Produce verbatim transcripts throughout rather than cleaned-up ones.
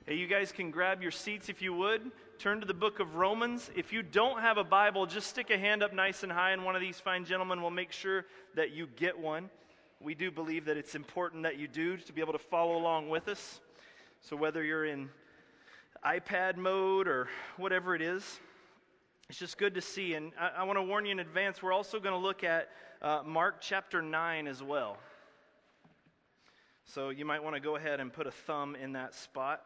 Hey, you guys can grab your seats if you would. Turn to the book of Romans. If you don't have a Bible, just stick a hand up nice and high, and one of these fine gentlemen will make sure that you get one. We do believe that it's important that you do to be able to follow along with us. So whether you're in iPad mode or whatever it is, it's just good to see. And I, I want to warn you in advance, we're also going to look at uh, Mark chapter nine as well. So you might want to go ahead and put a thumb in that spot.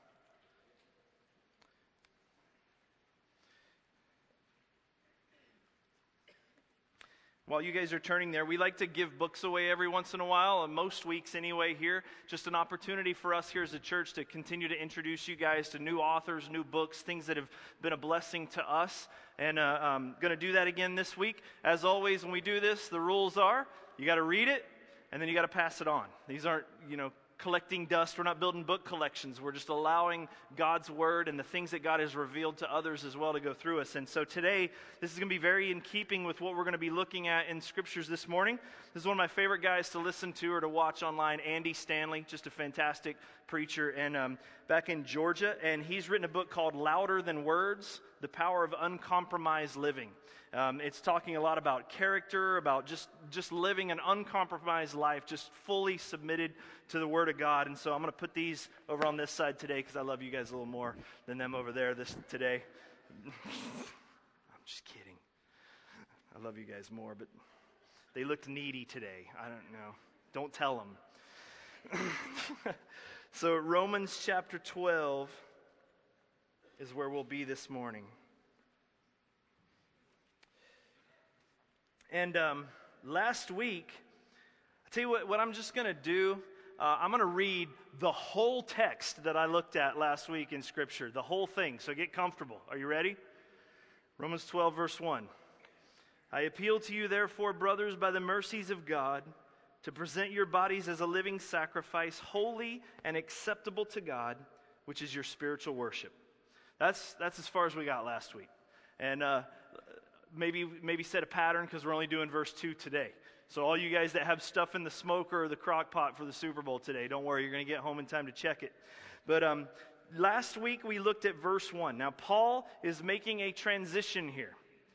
While you guys are turning there, we like to give books away every once in a while, and most weeks anyway here. Just an opportunity for us here as a church to continue to introduce you guys to new authors, new books, things that have been a blessing to us. And uh, I'm going to do that again this week. As always, when we do this, the rules are you got to read it, and then you got to pass it on. These aren't, you know, collecting dust. We're not building book collections. We're just allowing God's word and the things that God has revealed to others as well to go through us. And so today, this is going to be very in keeping with what we're going to be looking at in scriptures this morning. This is one of my favorite guys to listen to or to watch online, Andy Stanley, just a fantastic preacher and um, back in Georgia. And he's written a book called Louder Than Words, The Power of Uncompromised Living. Um, it's talking a lot about character, about just, just living an uncompromised life, just fully submitted to the Word of God. And so I'm going to put these over on this side today because I love you guys a little more than them over there this today. I'm just kidding. I love you guys more, but they looked needy today. I don't know. Don't tell them. So Romans chapter twelve is where we'll be this morning. And um, last week, I tell you what, what I'm just going to do, uh, I'm going to read the whole text that I looked at last week in Scripture, the whole thing. So get comfortable. Are you ready? Romans twelve, verse one. I appeal to you, therefore, brothers, by the mercies of God, to present your bodies as a living sacrifice, holy and acceptable to God, which is your spiritual worship. That's that's as far as we got last week. And uh, maybe maybe set a pattern because we're only doing verse two today. So all you guys that have stuff in the smoker or the crock pot for the Super Bowl today, don't worry, you're going to get home in time to check it. But um, last week we looked at verse one. Now Paul is making a transition here.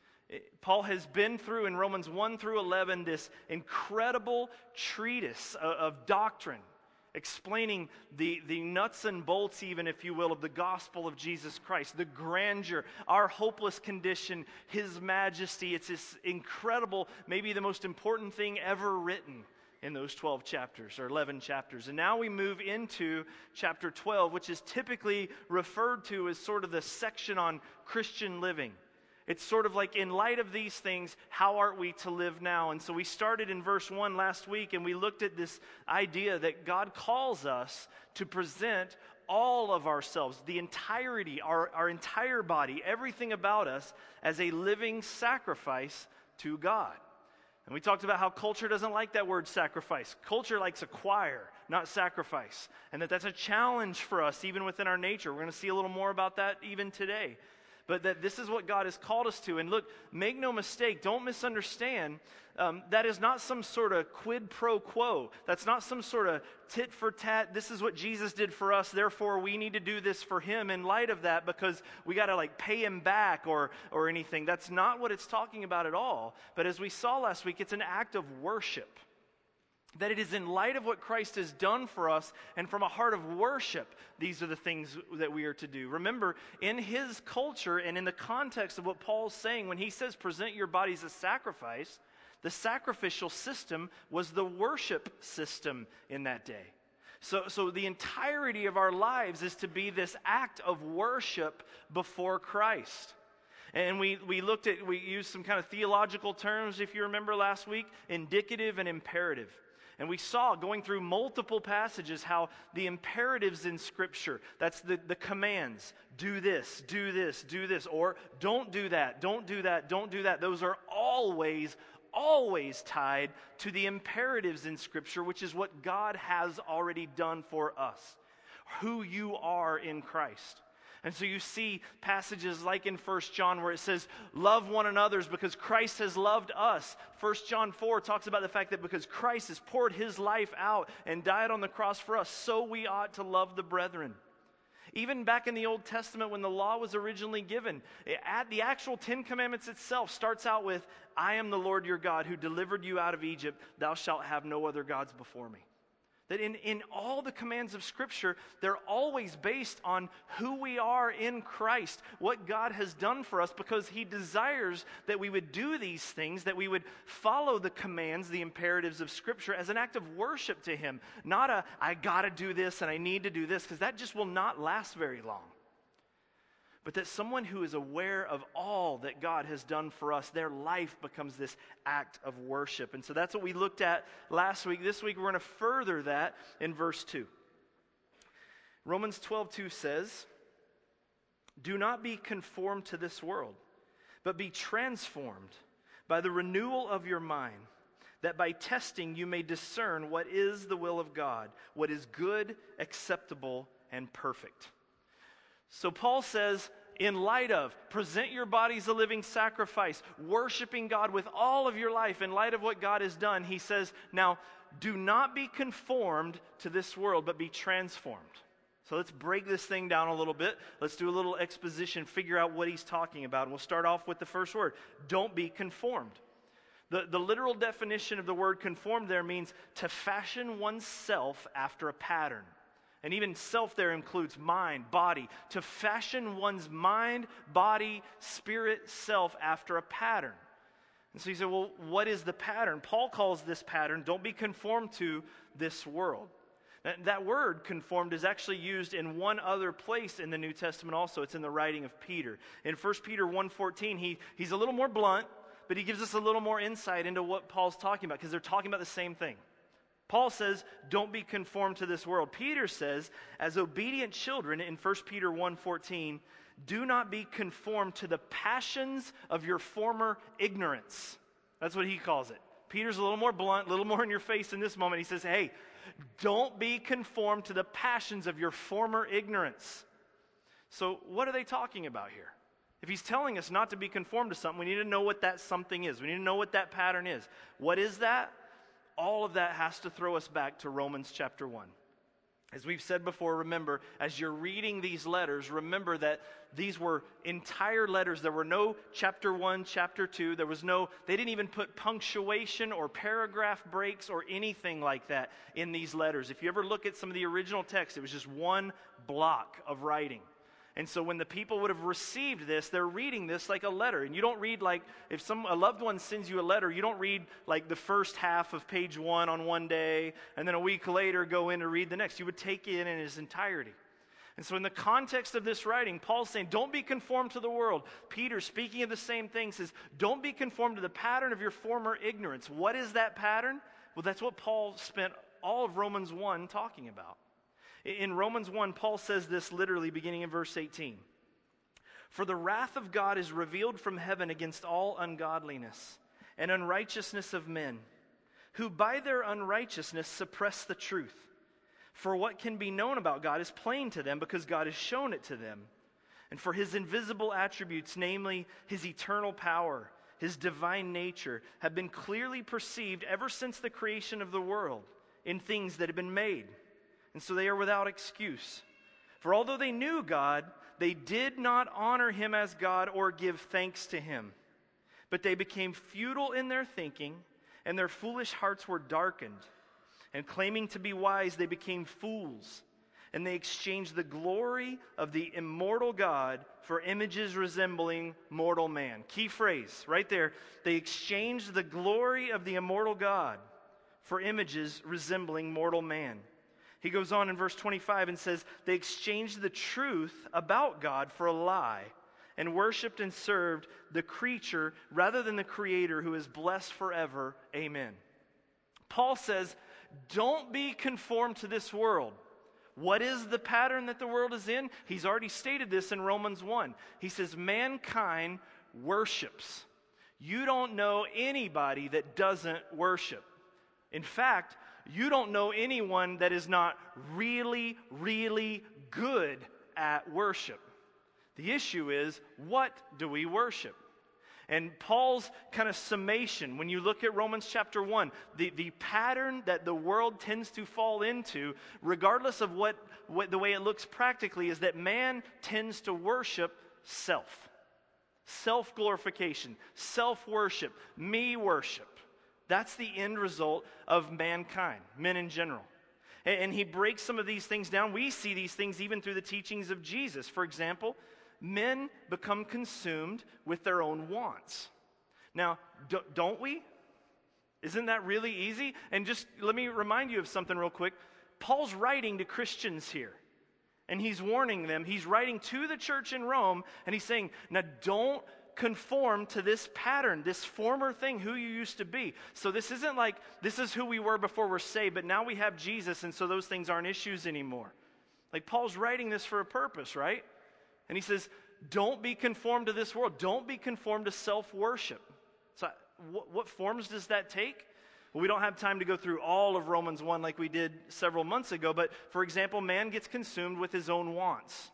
Paul has been through in Romans one through eleven this incredible treatise of, of doctrine, explaining the, the nuts and bolts, even if you will, of the gospel of Jesus Christ, the grandeur, our hopeless condition, His majesty. It's this incredible, maybe the most important thing ever written in those twelve chapters or eleven chapters. And now we move into chapter twelve, which is typically referred to as sort of the section on Christian living. It's sort of like, in light of these things, how are we to live now? And so we started in verse one last week, and we looked at this idea that God calls us to present all of ourselves, the entirety, our, our entire body, everything about us, as a living sacrifice to God. And we talked about how culture doesn't like that word sacrifice. Culture likes acquire, not sacrifice. And that that's a challenge for us, even within our nature. We're going to see a little more about that even today. But that this is what God has called us to. And look, make no mistake, don't misunderstand. Um, that is not some sort of quid pro quo. That's not some sort of tit for tat. This is what Jesus did for us, therefore we need to do this for Him in light of that because we got to like pay Him back or, or anything. That's not what it's talking about at all. But as we saw last week, it's an act of worship. That it is in light of what Christ has done for us, and from a heart of worship, these are the things that we are to do. Remember, in his culture and in the context of what Paul's saying, when he says present your bodies as sacrifice, the sacrificial system was the worship system in that day. So, so the entirety of our lives is to be this act of worship before Christ. And we, we looked at, we used some kind of theological terms, if you remember last week, indicative and imperative. And we saw, going through multiple passages, how the imperatives in Scripture, that's the, the commands, do this, do this, do this, or don't do that, don't do that, don't do that. Those are always, always tied to the imperatives in Scripture, which is what God has already done for us, who you are in Christ. And so you see passages like in First John where it says, love one another because Christ has loved us. First John four talks about the fact that because Christ has poured His life out and died on the cross for us, so we ought to love the brethren. Even back in the Old Testament when the law was originally given, at the actual Ten Commandments itself starts out with, I am the Lord your God who delivered you out of Egypt. Thou shalt have no other gods before me. That in, in all the commands of Scripture, they're always based on who we are in Christ, what God has done for us, because He desires that we would do these things, that we would follow the commands, the imperatives of Scripture as an act of worship to Him. Not a, I gotta do this and I need to do this, because that just will not last very long. But that someone who is aware of all that God has done for us, their life becomes this act of worship. And so that's what we looked at last week. This week we're going to further that in verse two. Romans twelve two says, do not be conformed to this world, but be transformed by the renewal of your mind, that by testing you may discern what is the will of God, what is good, acceptable, and perfect. So Paul says, in light of, present your bodies a living sacrifice, worshiping God with all of your life in light of what God has done, he says, now, do not be conformed to this world, but be transformed. So let's break this thing down a little bit. Let's do a little exposition, figure out what he's talking about. And we'll start off with the first word. Don't be conformed. The, the literal definition of the word conformed there means to fashion oneself after a pattern. And even self there includes mind, body. To fashion one's mind, body, spirit, self after a pattern. And so you say, well, what is the pattern? Paul calls this pattern, don't be conformed to this world. That, that word conformed is actually used in one other place in the New Testament also. It's in the writing of Peter. In First Peter one fourteen, he, he's a little more blunt, but he gives us a little more insight into what Paul's talking about, because they're talking about the same thing. Paul says, don't be conformed to this world. Peter says, as obedient children in First Peter one fourteen, do not be conformed to the passions of your former ignorance. That's what he calls it. Peter's a little more blunt, a little more in your face in this moment. He says, hey, don't be conformed to the passions of your former ignorance. So what are they talking about here? If he's telling us not to be conformed to something, we need to know what that something is. We need to know what that pattern is. What is that? All of that has to throw us back to Romans chapter one. As we've said before, remember, as you're reading these letters, remember that these were entire letters. There were no chapter one, chapter two. There was no, they didn't even put punctuation or paragraph breaks or anything like that in these letters. If you ever look at some of the original text, it was just one block of writing. And so when the people would have received this, they're reading this like a letter. And you don't read like, if some a loved one sends you a letter, you don't read like the first half of page one on one day, and then a week later go in to read the next. You would take it in in its entirety. And so in the context of this writing, Paul's saying, don't be conformed to the world. Peter, speaking of the same thing, says, don't be conformed to the pattern of your former ignorance. What is that pattern? Well, that's what Paul spent all of Romans one talking about. In Romans one, Paul says this literally beginning in verse eighteen. For the wrath of God is revealed from heaven against all ungodliness and unrighteousness of men, who by their unrighteousness suppress the truth. For what can be known about God is plain to them, because God has shown it to them. And for his invisible attributes, namely his eternal power, his divine nature, have been clearly perceived ever since the creation of the world in things that have been made. And so they are without excuse. For although they knew God, they did not honor him as God or give thanks to him. But they became futile in their thinking, and their foolish hearts were darkened. And claiming to be wise, they became fools. And they exchanged the glory of the immortal God for images resembling mortal man. Key phrase right there. They exchanged the glory of the immortal God for images resembling mortal man. He goes on in verse twenty-five and says, they exchanged the truth about God for a lie and worshiped and served the creature rather than the Creator, who is blessed forever. Amen. Paul says, don't be conformed to this world. What is the pattern that the world is in? He's already stated this in Romans one. He says, mankind worships. You don't know anybody that doesn't worship. In fact, you don't know anyone that is not really, really good at worship. The issue is, what do we worship? And Paul's kind of summation, when you look at Romans chapter one, the, the pattern that the world tends to fall into, regardless of what, what the way it looks practically, is that man tends to worship self. Self-glorification, self-worship, me worship. That's the end result of mankind, men in general. And, and he breaks some of these things down. We see these things even through the teachings of Jesus. For example, men become consumed with their own wants. Now, do, don't we? Isn't that really easy? And just let me remind you of something real quick. Paul's writing to Christians here. And he's warning them. He's writing to the church in Rome, and he's saying, now don't conform to this pattern, this former thing, who you used to be. So this isn't like, this is who we were before we're saved, but now we have Jesus, and so those things aren't issues anymore. Like, Paul's writing this for a purpose, right? And he says, don't be conformed to this world. Don't be conformed to self-worship. So what, what forms does that take? Well, we don't have time to go through all of Romans one like we did several months ago, but for example, man gets consumed with his own wants.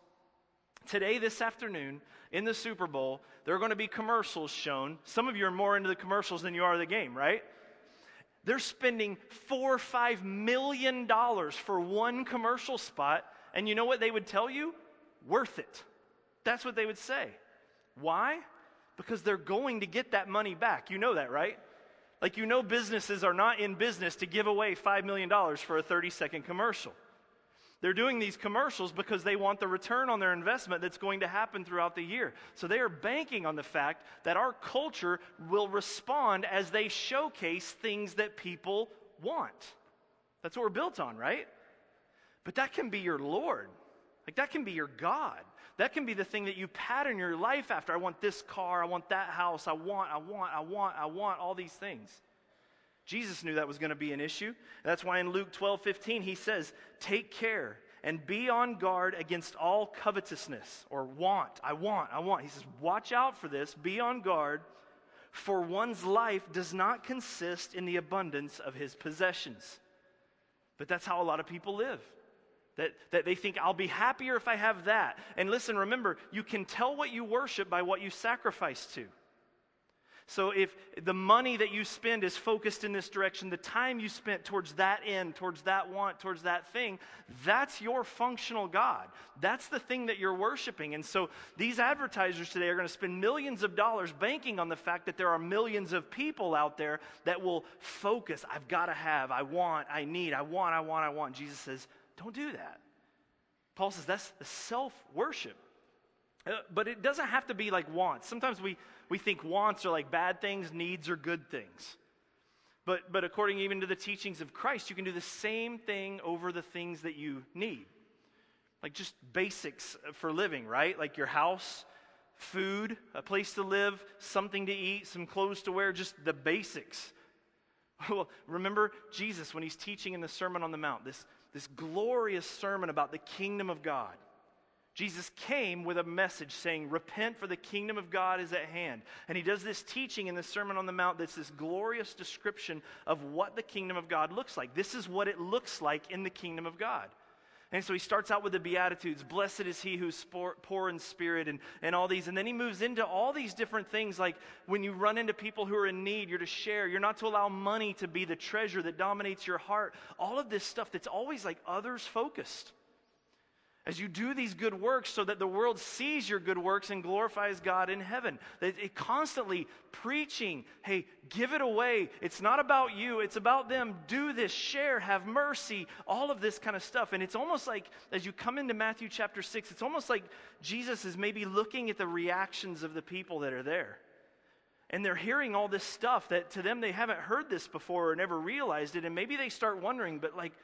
Today, this afternoon, in the Super Bowl, there are going to be commercials shown. Some of you are more into the commercials than you are the game, right? They're spending four or five million dollars for one commercial spot, and you know what they would tell you? Worth it. That's what they would say. Why? Because they're going to get that money back. You know that, right? Like, you know, businesses are not in business to give away five million dollars for a thirty-second commercial. They're doing these commercials because they want the return on their investment that's going to happen throughout the year. So they are banking on the fact that our culture will respond as they showcase things that people want. That's what we're built on, right? But that can be your Lord. Like, that can be your God. That can be the thing that you pattern your life after. I want this car, I want that house, I want, I want, I want, I want all these things. Jesus knew that was going to be an issue. That's why in Luke twelve fifteen he says, take care and be on guard against all covetousness or want. I want, I want. He says, watch out for this, be on guard, for one's life does not consist in the abundance of his possessions. But that's how a lot of people live. That, that they think, I'll be happier if I have that. And listen, remember, you can tell what you worship by what you sacrifice to. So if the money that you spend is focused in this direction, the time you spent towards that end, towards that want, towards that thing, that's your functional God. That's the thing that you're worshiping. And so these advertisers today are going to spend millions of dollars banking on the fact that there are millions of people out there that will focus. I've got to have, I want, I need, I want, I want, I want. Jesus says, don't do that. Paul says that's the self-worship. Uh, but it doesn't have to be like wants. Sometimes we, we think wants are like bad things, needs are good things. But, but according even to the teachings of Christ, you can do the same thing over the things that you need. Like just basics for living, right? Like your house, food, a place to live, something to eat, some clothes to wear, just the basics. Well, remember Jesus when he's teaching in the Sermon on the Mount, this This glorious sermon about the kingdom of God. Jesus came with a message saying, repent for the kingdom of God is at hand. And he does this teaching in the Sermon on the Mount that's this glorious description of what the kingdom of God looks like. This is what it looks like in the kingdom of God. And so he starts out with the Beatitudes. Blessed is he who's poor in spirit and, and all these. And then he moves into all these different things like when you run into people who are in need, you're to share. You're not to allow money to be the treasure that dominates your heart. All of this stuff that's always like others focused. As you do these good works so that the world sees your good works and glorifies God in heaven. That it constantly preaching, hey, give it away. It's not about you. It's about them. Do this, share, have mercy, all of this kind of stuff. And it's almost like, as you come into Matthew chapter six, it's almost like Jesus is maybe looking at the reactions of the people that are there. And they're hearing all this stuff that to them they haven't heard this before or never realized it. And maybe they start wondering, but like,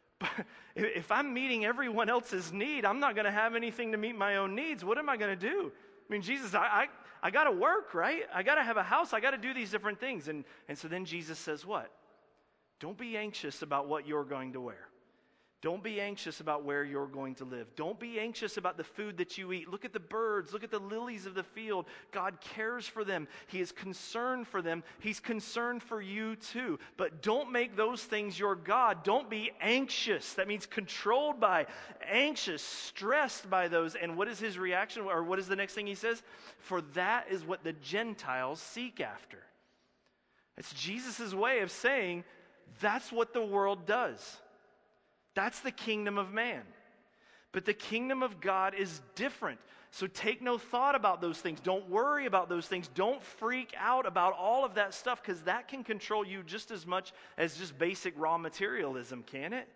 if I'm meeting everyone else's need, I'm not going to have anything to meet my own needs. What am I going to do? I mean, Jesus, I I, I got to work, right? I got to have a house. I got to do these different things. And, and so then Jesus says what? Don't be anxious about what you're going to wear. Don't be anxious about where you're going to live. Don't be anxious about the food that you eat. Look at the birds. Look at the lilies of the field. God cares for them. He is concerned for them. He's concerned for you too. But don't make those things your God. Don't be anxious. That means controlled by, anxious, stressed by those. And what is his reaction? Or what is the next thing he says? For that is what the Gentiles seek after. It's Jesus' way of saying that's what the world does. That's the kingdom of man. But the kingdom of God is different. So take no thought about those things. Don't worry about those things. Don't freak out about all of that stuff, because that can control you just as much as just basic raw materialism, can it?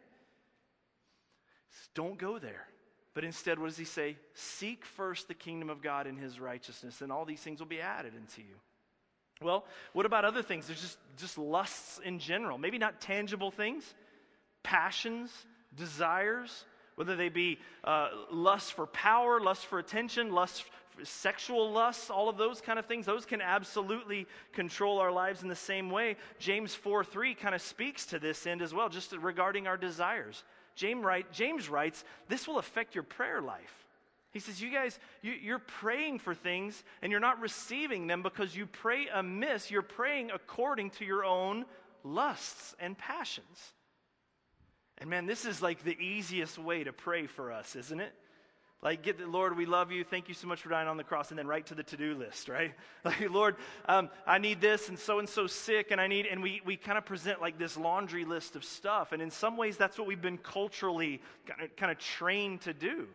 Don't go there. But instead, what does he say? Seek first the kingdom of God and his righteousness, and all these things will be added unto you. Well, what about other things? There's just, just lusts in general. Maybe not tangible things. Passions, desires, whether they be uh, lust for power, lust for attention, lust for sexual lusts, all of those kind of things, those can absolutely control our lives in the same way. James four three kind of speaks to this end as well, just regarding our desires. James, write, James writes, this will affect your prayer life. He says, you guys, you, you're praying for things and you're not receiving them because you pray amiss. You're praying according to your own lusts and passions. And man, this is like the easiest way to pray for us, isn't it? Like, get the Lord, we love you. Thank you so much for dying on the cross. And then right to the to-do list, right? Like, Lord, um, I need this, and so-and-so sick, and I need, and we, we kind of present like this laundry list of stuff. And in some ways, that's what we've been culturally kind of, kind of trained to do.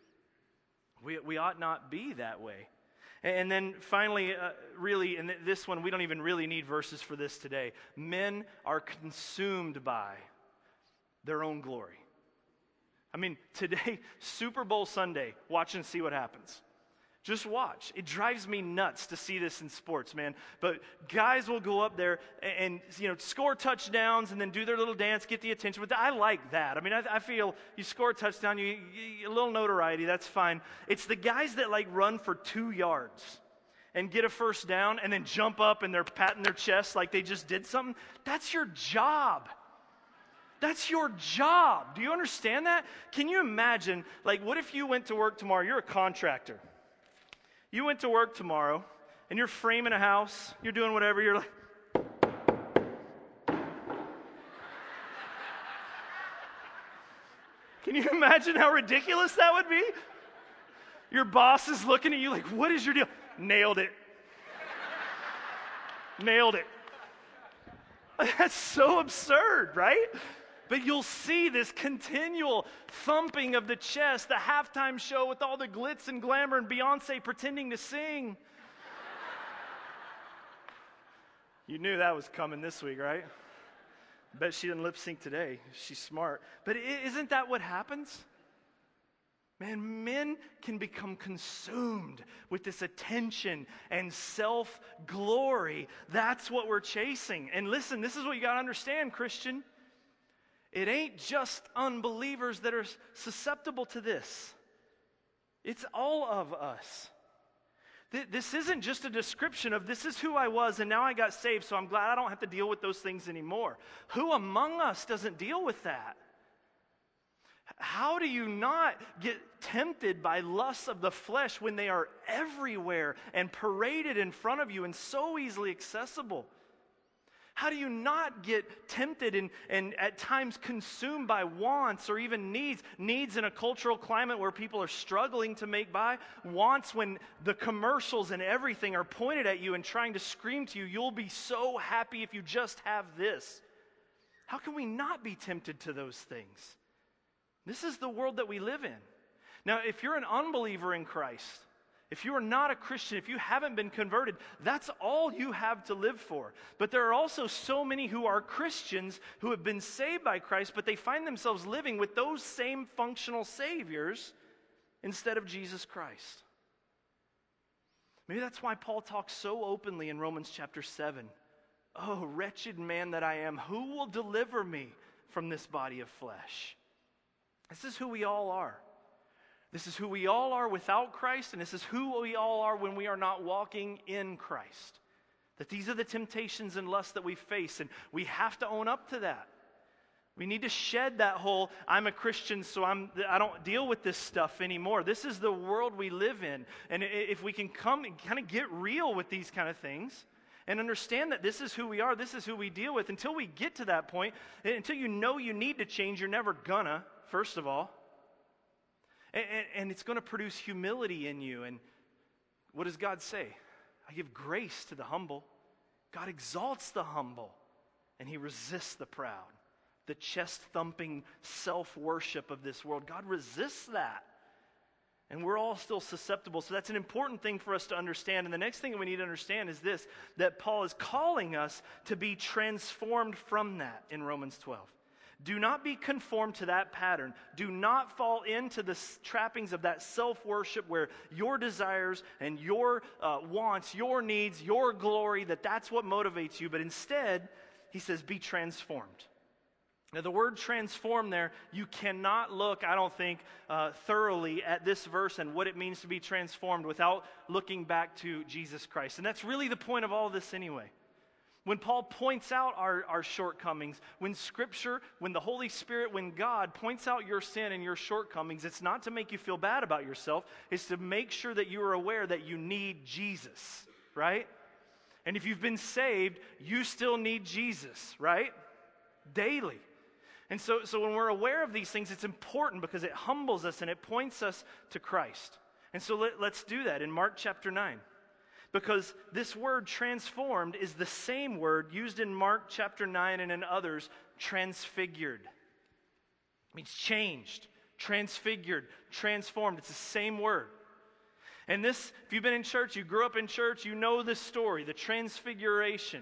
We, we ought not be that way. And then finally, uh, really, in this one, we don't even really need verses for this today. Men are consumed by their own glory. I mean, today, Super Bowl Sunday, watch and see what happens. Just watch. It drives me nuts to see this in sports, man. But guys will go up there and, and you know, score touchdowns and then do their little dance, get the attention. But I like that. I mean, I, I feel you score a touchdown, you, you a little notoriety, that's fine. It's the guys that like run for two yards and get a first down and then jump up and they're patting their chest like they just did something. That's your job. That's your job. Do you understand that? Can you imagine, like, what if you went to work tomorrow? You're a contractor. You went to work tomorrow, and you're framing a house. You're doing whatever. You're like, can you imagine how ridiculous that would be? Your boss is looking at you like, what is your deal? Nailed it. Nailed it. That's so absurd, right? But you'll see this continual thumping of the chest, the halftime show with all the glitz and glamour and Beyonce pretending to sing. You knew that was coming this week, right? Bet she didn't lip sync today. She's smart. But isn't that what happens? Man, men can become consumed with this attention and self-glory. That's what we're chasing. And listen, this is what you got to understand, Christian. It ain't just unbelievers that are susceptible to this. It's all of us. This isn't just a description of this is who I was and now I got saved, so I'm glad I don't have to deal with those things anymore. Who among us doesn't deal with that? How do you not get tempted by lusts of the flesh when they are everywhere and paraded in front of you and so easily accessible? How do you not get tempted and, and at times consumed by wants or even needs? Needs in a cultural climate where people are struggling to make by. Wants when the commercials and everything are pointed at you and trying to scream to you, you'll be so happy if you just have this. How can we not be tempted to those things? This is the world that we live in. Now, if you're an unbeliever in Christ, if you are not a Christian, if you haven't been converted, that's all you have to live for. But there are also so many who are Christians who have been saved by Christ, but they find themselves living with those same functional saviors instead of Jesus Christ. Maybe that's why Paul talks so openly in Romans chapter seven. Oh, wretched man that I am, who will deliver me from this body of flesh? This is who we all are. This is who we all are without Christ, and this is who we all are when we are not walking in Christ. That these are the temptations and lusts that we face, and we have to own up to that. We need to shed that whole, I'm a Christian, so I'm, I don't deal with this stuff anymore. This is the world we live in. And if we can come and kind of get real with these kind of things and understand that this is who we are, this is who we deal with, until we get to that point, until you know you need to change, you're never gonna, first of all. And, and it's going to produce humility in you. And what does God say? I give grace to the humble. God exalts the humble, and he resists the proud. The chest-thumping self-worship of this world. God resists that. And we're all still susceptible. So that's an important thing for us to understand. And the next thing that we need to understand is this, that Paul is calling us to be transformed from that in Romans twelve. Do not be conformed to that pattern. Do not fall into the trappings of that self-worship where your desires and your uh, wants, your needs, your glory, that that's what motivates you. But instead, he says, be transformed. Now, the word transform there, you cannot look, I don't think, uh, thoroughly at this verse and what it means to be transformed without looking back to Jesus Christ. And that's really the point of all of this anyway. When Paul points out our, our shortcomings, when Scripture, when the Holy Spirit, when God points out your sin and your shortcomings, it's not to make you feel bad about yourself. It's to make sure that you are aware that you need Jesus, right? And if you've been saved, you still need Jesus, right? Daily. And so, so when we're aware of these things, it's important because it humbles us and it points us to Christ. And so let, let's do that in Mark chapter nine. Because this word transformed is the same word used in Mark chapter nine and in others, transfigured. It means changed, transfigured, transformed. It's the same word. And this, if you've been in church, you grew up in church, you know this story, the transfiguration.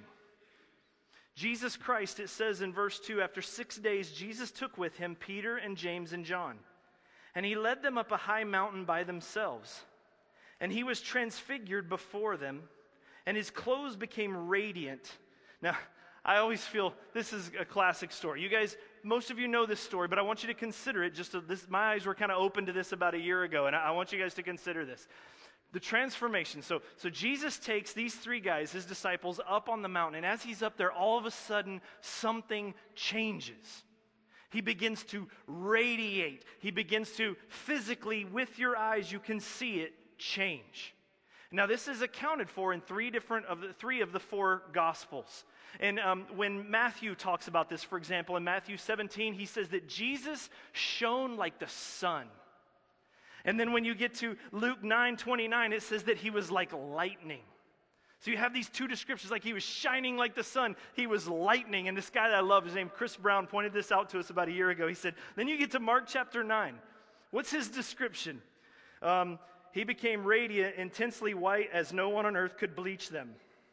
Jesus Christ, it says in verse two, after six days, Jesus took with him Peter and James and John. And he led them up a high mountain by themselves. And he was transfigured before them, and his clothes became radiant. Now, I always feel this is a classic story. You guys, most of you know this story, but I want you to consider it. Just to, this, my eyes were kind of open to this about a year ago, and I, I want you guys to consider this. The transformation. So, so Jesus takes these three guys, his disciples, up on the mountain. And as he's up there, all of a sudden, something changes. He begins to radiate. He begins to physically, with your eyes, you can see it change. Now, this is accounted for in three different of the three of the four Gospels. And um, when Matthew talks about this, for example, in Matthew seventeen, he says that Jesus shone like the sun. And then when you get to Luke nine twenty-nine, it says that he was like lightning. So you have these two descriptions, like he was shining like the sun, he was lightning. And this guy that I love, his name Chris Brown, pointed this out to us about a year ago. He said, then you get to Mark chapter nine. What's his description? Um, he became radiant, intensely white, as no one on earth could bleach them.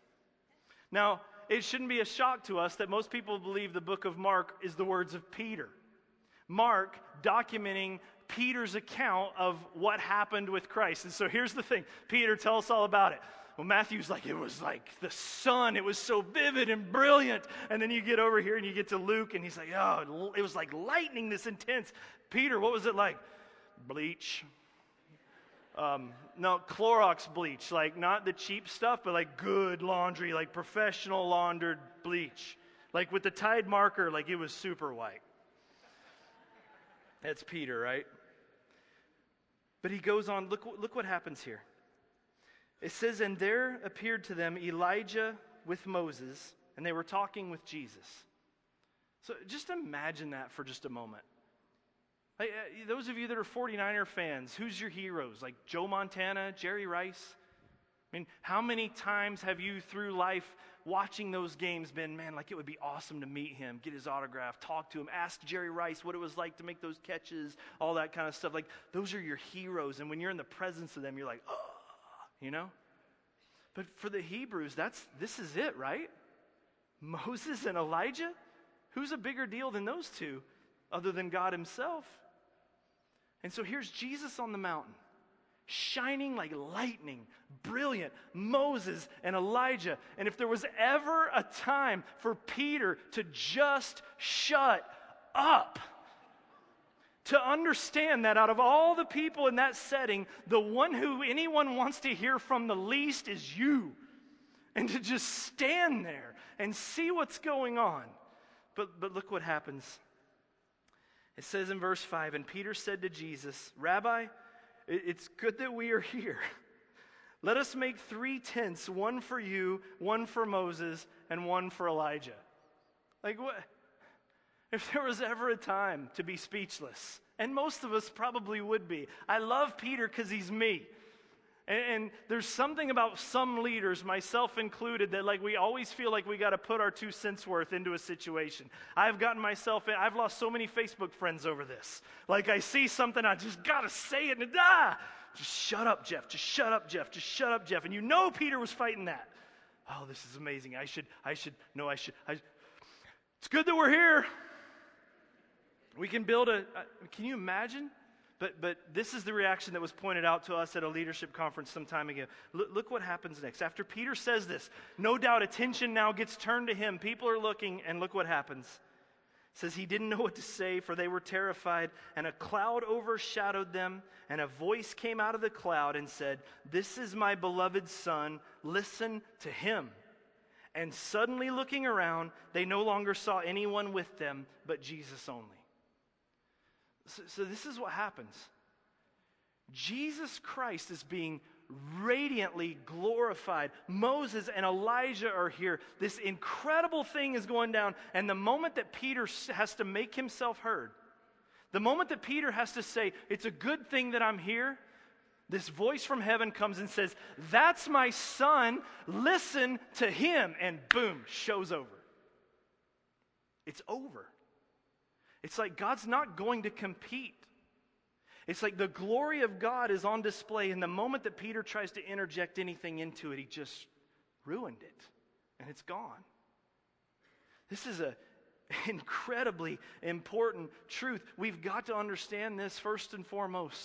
Now, it shouldn't be a shock to us that most people believe the book of Mark is the words of Peter. Mark documenting Peter's account of what happened with Christ. And so here's the thing. Peter, tell us all about it. Well, Matthew's like, it was like the sun. It was so vivid and brilliant. And then you get over here and you get to Luke and he's like, oh, it was like lightning, this intense. Peter, what was it like? Bleach. Um, no, Clorox bleach. Like not the cheap stuff, but like good laundry, like professional laundered bleach. Like with the Tide marker, like it was super white. That's Peter, right? But he goes on, look, look what happens here. It says, and there appeared to them Elijah with Moses, and they were talking with Jesus. So just imagine that for just a moment. Like, uh, those of you that are forty-niner fans, who's your heroes? Like Joe Montana, Jerry Rice? I mean, how many times have you through life watching those games been, man, like it would be awesome to meet him, get his autograph, talk to him, ask Jerry Rice what it was like to make those catches, all that kind of stuff. Like those are your heroes. And when you're in the presence of them, you're like, oh, you know? But for the Hebrews, that's this is it, right? Moses and Elijah? Who's a bigger deal than those two other than God himself? And so here's Jesus on the mountain, shining like lightning, brilliant, Moses and Elijah. And if there was ever a time for Peter to just shut up, to understand that out of all the people in that setting, the one who anyone wants to hear from the least is you. And to just stand there and see what's going on. But, but look what happens It says in verse five, and Peter said to Jesus, Rabbi, it's good that we are here. Let us make three tents, one for you, one for Moses, and one for Elijah. Like, what? If there was ever a time to be speechless, and most of us probably would be. I love Peter because he's me. And, and there's something about some leaders, myself included, that like we always feel like we got to put our two cents worth into a situation. I've gotten myself in, I've lost so many Facebook friends over this. Like I see something, I just got to say it, and ah, just shut up, Jeff, just shut up, Jeff, just shut up, Jeff. And you know Peter was fighting that. Oh, this is amazing. I should, I should, no, I should. I, it's good that we're here. We can build a, uh, can you imagine? But but this is the reaction that was pointed out to us at a leadership conference some time ago. Look, look what happens next. After Peter says this, no doubt attention now gets turned to him. People are looking, and look what happens. It says he didn't know what to say, for they were terrified, and a cloud overshadowed them, and a voice came out of the cloud and said, this is my beloved son, listen to him. And suddenly looking around, they no longer saw anyone with them but Jesus only. So, so this is what happens. Jesus Christ is being radiantly glorified. Moses and Elijah are here. This incredible thing is going down. And the moment that Peter has to make himself heard, the moment that Peter has to say, it's a good thing that I'm here, this voice from heaven comes and says, that's my son, listen to him. And boom, show's over. It's over. It's like God's not going to compete. It's like the glory of God is on display, and the moment that Peter tries to interject anything into it, he just ruined it, and it's gone. This is an incredibly important truth. We've got to understand this first and foremost.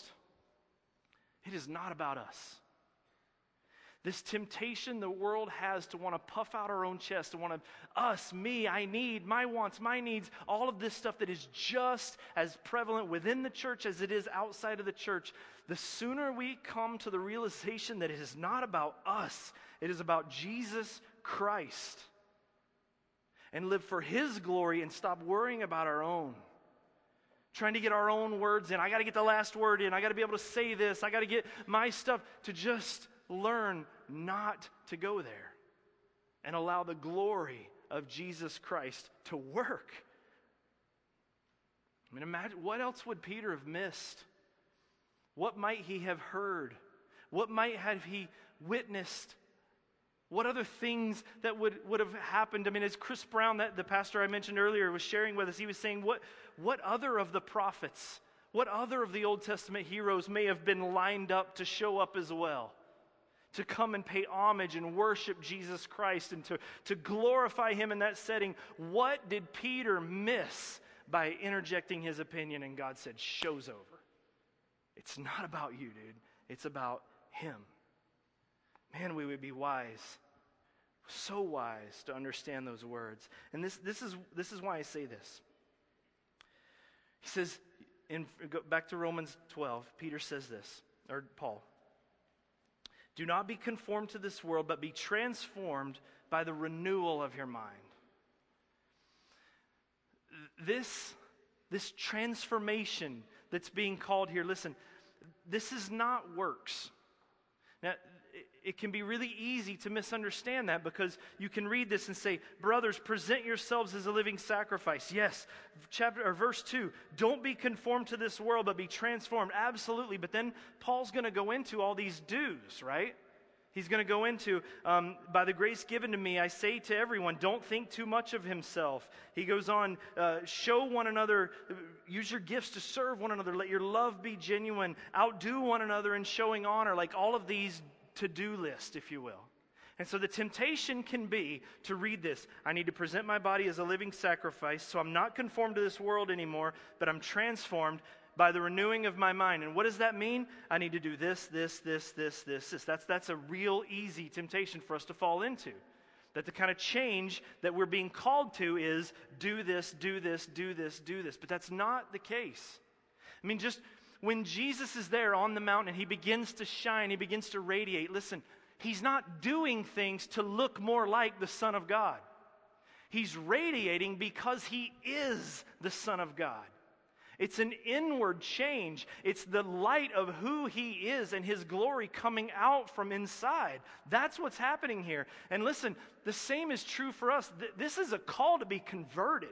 It is not about us. This temptation the world has to want to puff out our own chest, to want to, us, me, I need, my wants, my needs, all of this stuff that is just as prevalent within the church as it is outside of the church. The sooner we come to the realization that it is not about us, it is about Jesus Christ, and live for His glory and stop worrying about our own. Trying to get our own words in. I got to get the last word in. I got to be able to say this. I got to get my stuff, to just learn not to go there and allow the glory of Jesus Christ to work. I mean, imagine, what else would Peter have missed? What might he have heard? What might have he witnessed? What other things that would, would have happened? I mean, as Chris Brown, that the pastor I mentioned earlier, was sharing with us, he was saying, what, what other of the prophets, what other of the Old Testament heroes may have been lined up to show up as well? To come and pay homage and worship Jesus Christ and to, to glorify Him in that setting. What did Peter miss by interjecting his opinion? And God said, show's over. It's not about you, dude. It's about Him. Man, we would be wise, so wise to understand those words. And this, this, is, this is why I say this. He says, in, go back to Romans twelve, Peter says this, or Paul. Do not be conformed to this world, but be transformed by the renewal of your mind. This, this transformation that's being called here, listen, this is not works. Now, it can be really easy to misunderstand that because you can read this and say, brothers, present yourselves as a living sacrifice. Yes, chapter or verse two, don't be conformed to this world, but be transformed. Absolutely. But then Paul's going to go into all these do's, right? He's going to go into, um, by the grace given to me, I say to everyone, don't think too much of himself. He goes on, uh, show one another, use your gifts to serve one another. Let your love be genuine. Outdo one another in showing honor. Like all of these to-do list, if you will. And so the temptation can be to read this. I need to present my body as a living sacrifice, so I'm not conformed to this world anymore, but I'm transformed by the renewing of my mind. And what does that mean? I need to do this, this, this, this, this, this. That's, that's a real easy temptation for us to fall into. That the kind of change that we're being called to is do this, do this, do this, do this. But that's not the case. I mean, just when Jesus is there on the mountain and He begins to shine, He begins to radiate, listen, He's not doing things to look more like the Son of God. He's radiating because He is the Son of God. It's an inward change. It's the light of who he is and his glory coming out from inside. That's what's happening here. And listen, the same is true for us. This is a call to be converted.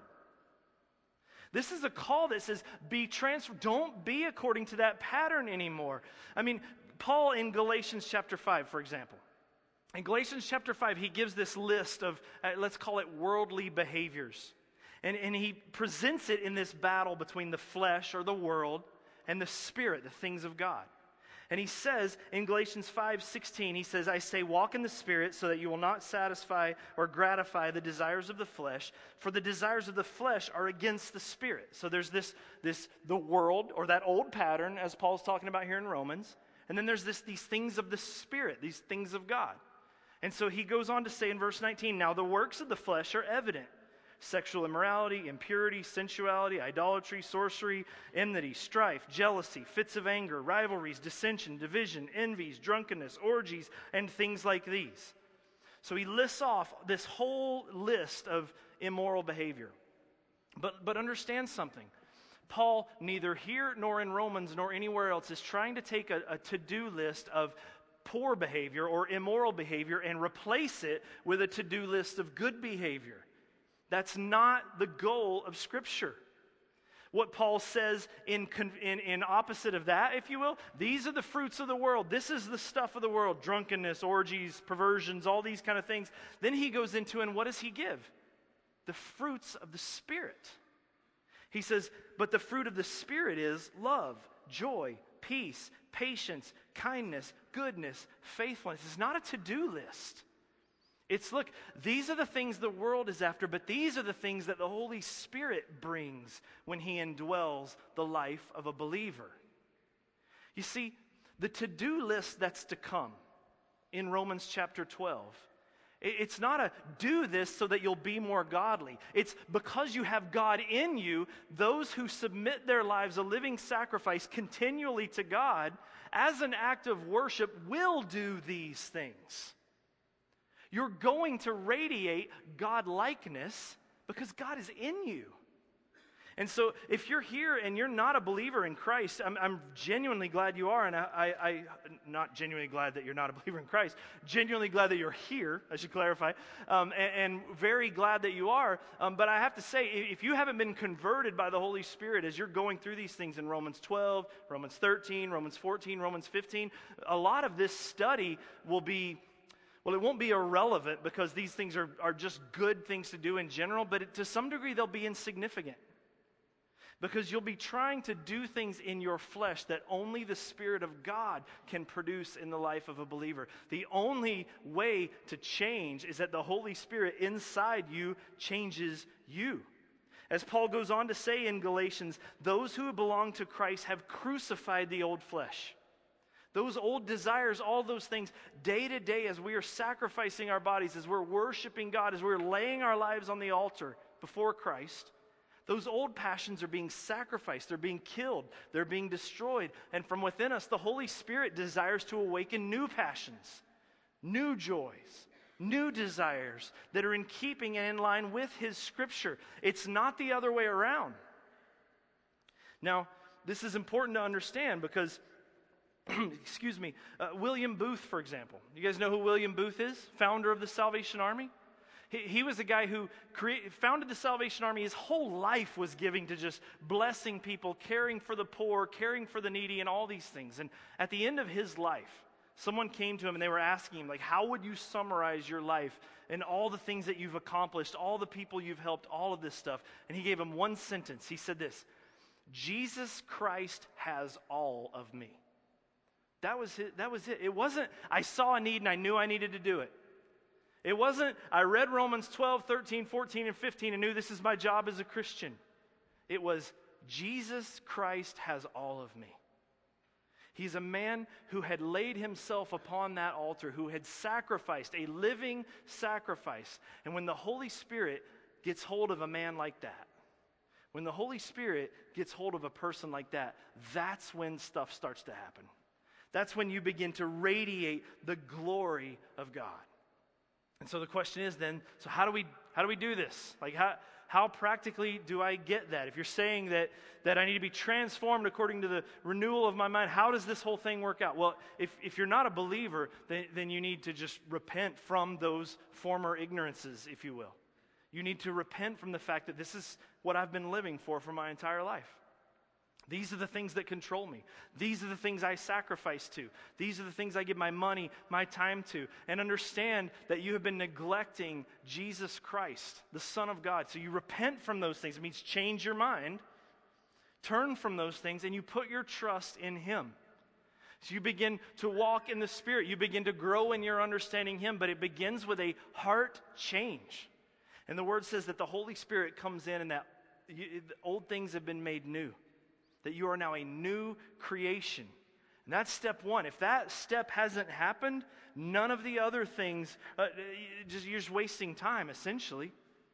This is a call that says, be transformed. Don't be according to that pattern anymore. I mean, Paul in Galatians chapter five, for example. In Galatians chapter five, he gives this list of, uh, let's call it worldly behaviors. And, and he presents it in this battle between the flesh or the world and the spirit, the things of God. And he says in Galatians five sixteen, he says, I say, walk in the Spirit so that you will not satisfy or gratify the desires of the flesh, for the desires of the flesh are against the Spirit. So there's this, this the world, or that old pattern, as Paul's talking about here in Romans. And then there's this these things of the Spirit, these things of God. And so he goes on to say in verse nineteen, now the works of the flesh are evident. Sexual immorality, impurity, sensuality, idolatry, sorcery, enmity, strife, jealousy, fits of anger, rivalries, dissension, division, envies, drunkenness, orgies, and things like these. So he lists off this whole list of immoral behavior. But, but understand something. Paul, neither here nor in Romans nor anywhere else, is trying to take a, a to-do list of poor behavior or immoral behavior and replace it with a to-do list of good behavior. That's not the goal of Scripture. What Paul says in, in, in opposite of that, if you will, these are the fruits of the world. This is the stuff of the world, drunkenness, orgies, perversions, all these kind of things. Then he goes into, and what does he give? The fruits of the Spirit. He says, but the fruit of the Spirit is love, joy, peace, patience, kindness, goodness, faithfulness. It's not a to-do list. It's, look, these are the things the world is after, but these are the things that the Holy Spirit brings when he indwells the life of a believer. You see, the to-do list that's to come in Romans chapter twelve, it's not a do this so that you'll be more godly. It's because you have God in you, those who submit their lives a living sacrifice continually to God as an act of worship will do these things. You're going to radiate God-likeness because God is in you. And so if you're here and you're not a believer in Christ, I'm, I'm genuinely glad you are, and I, I, I, not genuinely glad that you're not a believer in Christ, genuinely glad that you're here, I should clarify, um, and, and very glad that you are. Um, but I have to say, if you haven't been converted by the Holy Spirit as you're going through these things in Romans twelve, Romans thirteen, Romans fourteen, Romans fifteen, a lot of this study will be... Well, it won't be irrelevant because these things are, are just good things to do in general, but it, to some degree they'll be insignificant. Because you'll be trying to do things in your flesh that only the Spirit of God can produce in the life of a believer. The only way to change is that the Holy Spirit inside you changes you. As Paul goes on to say in Galatians, those who belong to Christ have crucified the old flesh. Those old desires, all those things, day to day as we are sacrificing our bodies, as we're worshiping God, as we're laying our lives on the altar before Christ, those old passions are being sacrificed, they're being killed, they're being destroyed. And from within us, the Holy Spirit desires to awaken new passions, new joys, new desires that are in keeping and in line with His Scripture. It's not the other way around. Now, this is important to understand because excuse me, uh, William Booth, for example. You guys know who William Booth is? Founder of the Salvation Army? He, he was a guy who create, founded the Salvation Army. His whole life was giving to just blessing people, caring for the poor, caring for the needy, and all these things. And at the end of his life, someone came to him and they were asking him, like, how would you summarize your life and all the things that you've accomplished, all the people you've helped, all of this stuff? And he gave him one sentence. He said this, Jesus Christ has all of me. That was it. That was it. It wasn't, I saw a need and I knew I needed to do it. It wasn't, I read Romans twelve, thirteen, fourteen, and fifteen and knew this is my job as a Christian. It was, Jesus Christ has all of me. He's a man who had laid himself upon that altar, who had sacrificed, a living sacrifice. And when the Holy Spirit gets hold of a man like that, when the Holy Spirit gets hold of a person like that, that's when stuff starts to happen. That's when you begin to radiate the glory of God. And so the question is then, so how do we how do we do this? Like how how practically do I get that? If you're saying that, that I need to be transformed according to the renewal of my mind, how does this whole thing work out? Well, if, if you're not a believer, then, then you need to just repent from those former ignorances, if you will. You need to repent from the fact that this is what I've been living for for my entire life. These are the things that control me. These are the things I sacrifice to. These are the things I give my money, my time to. And understand that you have been neglecting Jesus Christ, the Son of God. So you repent from those things. It means change your mind, turn from those things, and you put your trust in Him. So you begin to walk in the Spirit. You begin to grow in your understanding Him, but it begins with a heart change. And the Word says that the Holy Spirit comes in and that you, the old things have been made new. That you are now a new creation. And that's step one. If that step hasn't happened, none of the other things, uh, just, you're just wasting time, essentially.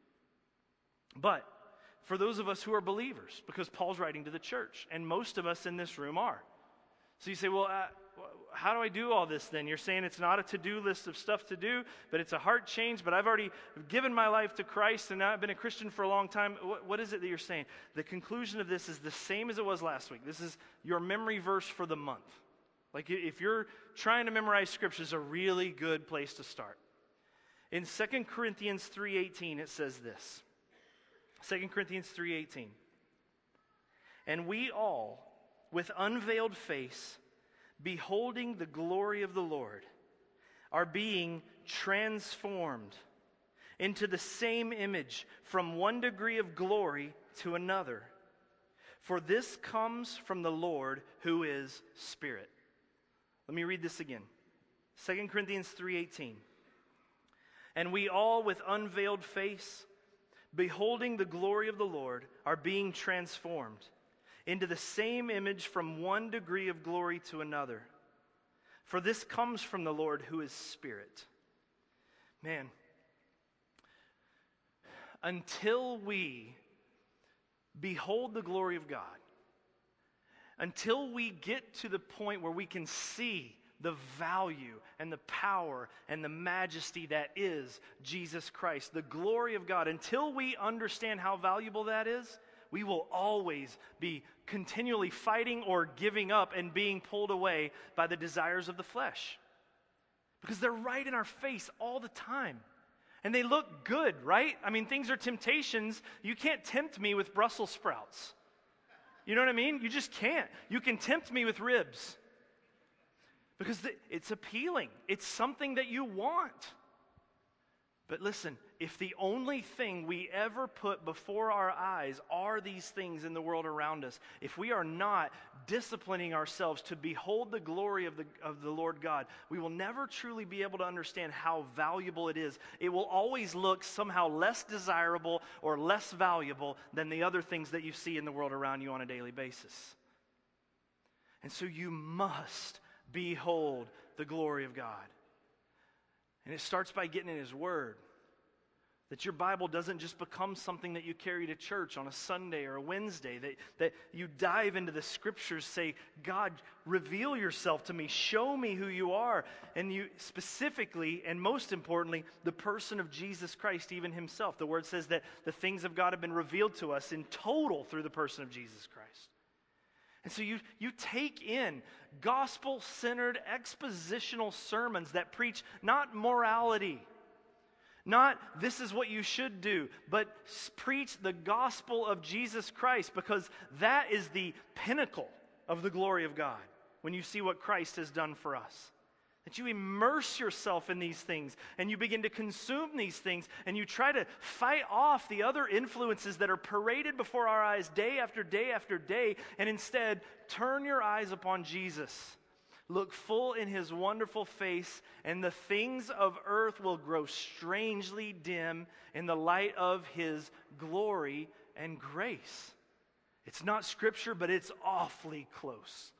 But for those of us who are believers, because Paul's writing to the church, and most of us in this room are. So you say, well, uh, how do I do all this then? You're saying it's not a to-do list of stuff to do, but it's a heart change, but I've already given my life to Christ, and now I've been a Christian for a long time. What, what is it that you're saying? The conclusion of this is the same as it was last week. This is your memory verse for the month. Like if you're trying to memorize Scripture, it's a really good place to start. In Second Corinthians three eighteen, it says this. Second Corinthians three eighteen. And we all, with unveiled face, beholding the glory of the Lord, are being transformed into the same image from one degree of glory to another. For this comes from the Lord who is Spirit. Let me read this again. Second Corinthians three eighteen. And we all with unveiled face, beholding the glory of the Lord, are being transformed into the same image from one degree of glory to another. For this comes from the Lord who is Spirit. Man, until we behold the glory of God, until we get to the point where we can see the value and the power and the majesty that is Jesus Christ, the glory of God, until we understand how valuable that is, we will always be continually fighting or giving up and being pulled away by the desires of the flesh. Because they're right in our face all the time. And they look good, right? I mean, things are temptations. You can't tempt me with Brussels sprouts. You know what I mean? You just can't. You can tempt me with ribs. Because it's appealing. It's something that you want. But listen, if the only thing we ever put before our eyes are these things in the world around us, if we are not disciplining ourselves to behold the glory of the, of the Lord God, we will never truly be able to understand how valuable it is. It will always look somehow less desirable or less valuable than the other things that you see in the world around you on a daily basis. And so you must behold the glory of God. And it starts by getting in His Word. That your Bible doesn't just become something that you carry to church on a Sunday or a Wednesday. That, that you dive into the Scriptures, say, God, reveal yourself to me. Show me who you are. And you specifically, and most importantly, the person of Jesus Christ, even Himself. The Word says that the things of God have been revealed to us in total through the person of Jesus Christ. And so you, you take in gospel-centered expositional sermons that preach not morality, not this is what you should do, but preach the gospel of Jesus Christ, because that is the pinnacle of the glory of God when you see what Christ has done for us. That you immerse yourself in these things and you begin to consume these things and you try to fight off the other influences that are paraded before our eyes day after day after day, and instead turn your eyes upon Jesus. Look full in His wonderful face, and the things of earth will grow strangely dim in the light of His glory and grace. It's not Scripture, but it's awfully close.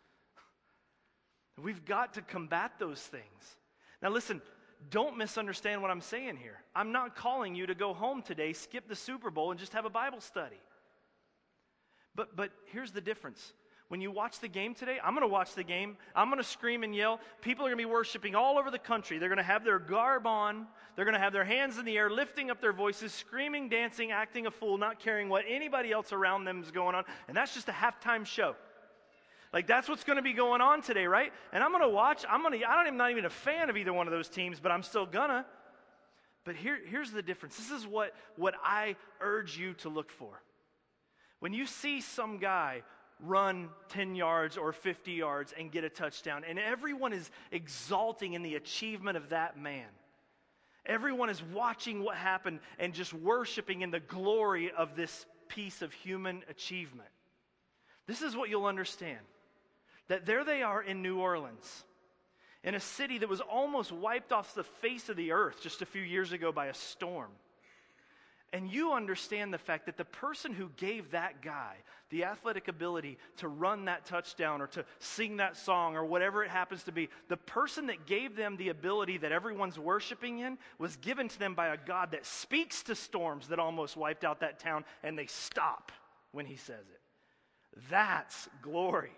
We've got to combat those things. Now listen, don't misunderstand what I'm saying here. I'm not calling you to go home today, skip the Super Bowl, and just have a Bible study. But, but here's the difference. When you watch the game today, I'm going to watch the game. I'm going to scream and yell. People are going to be worshiping all over the country. They're going to have their garb on. They're going to have their hands in the air, lifting up their voices, screaming, dancing, acting a fool, not caring what anybody else around them is going on. And that's just a halftime show. Like, that's what's going to be going on today, right? And I'm going to watch. I'm going to, I don't, I'm not even a fan of either one of those teams, but I'm still gonna. But here, here's the difference. This is what, what I urge you to look for. When you see some guy run ten yards or fifty yards and get a touchdown, and everyone is exalting in the achievement of that man. Everyone is watching what happened and just worshiping in the glory of this piece of human achievement. This is what you'll understand. That there they are in New Orleans, in a city that was almost wiped off the face of the earth just a few years ago by a storm. And you understand the fact that the person who gave that guy the athletic ability to run that touchdown or to sing that song or whatever it happens to be, the person that gave them the ability that everyone's worshiping in was given to them by a God that speaks to storms that almost wiped out that town, and they stop when he says it. That's glory.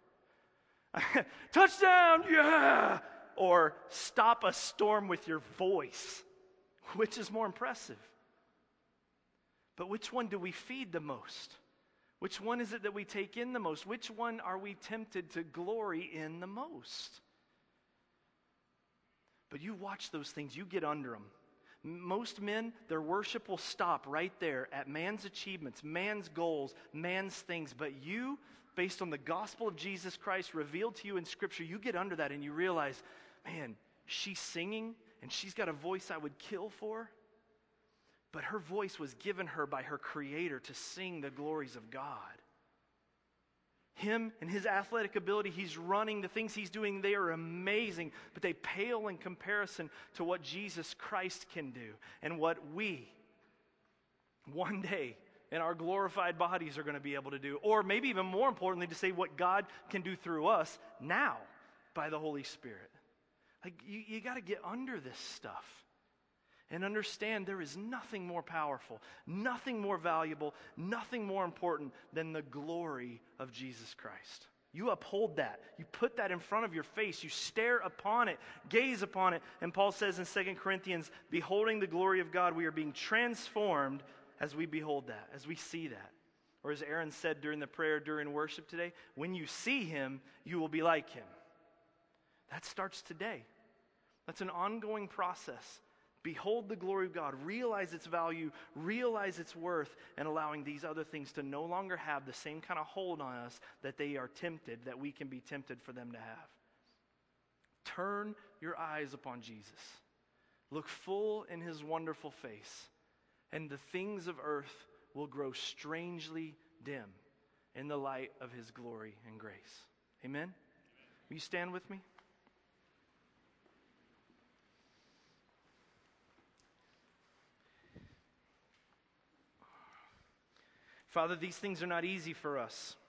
Touchdown, yeah! Or stop a storm with your voice. Which is more impressive? But which one do we feed the most? Which one is it that we take in the most? Which one are we tempted to glory in the most? But you watch those things, you get under them. Most men, their worship will stop right there at man's achievements, man's goals, man's things. But you, based on the gospel of Jesus Christ revealed to you in Scripture, you get under that and you realize, man, she's singing and she's got a voice I would kill for. But her voice was given her by her Creator to sing the glories of God. Him and his athletic ability, he's running, the things he's doing, they are amazing, but they pale in comparison to what Jesus Christ can do and what we, one day, in our glorified bodies are going to be able to do. Or maybe even more importantly, to say what God can do through us now by the Holy Spirit. Like, you, you got to get under this stuff. And understand there is nothing more powerful, nothing more valuable, nothing more important than the glory of Jesus Christ. You uphold that. You put that in front of your face. You stare upon it, gaze upon it. And Paul says in Second Corinthians, beholding the glory of God, we are being transformed as we behold that, as we see that. Or as Aaron said during the prayer during worship today, when you see him, you will be like him. That starts today. That's an ongoing process. Behold the glory of God, realize its value, realize its worth, and allowing these other things to no longer have the same kind of hold on us that they are tempted, that we can be tempted for them to have. Turn your eyes upon Jesus. Look full in his wonderful face, and the things of earth will grow strangely dim in the light of his glory and grace. Amen? Will you stand with me? Father, these things are not easy for us.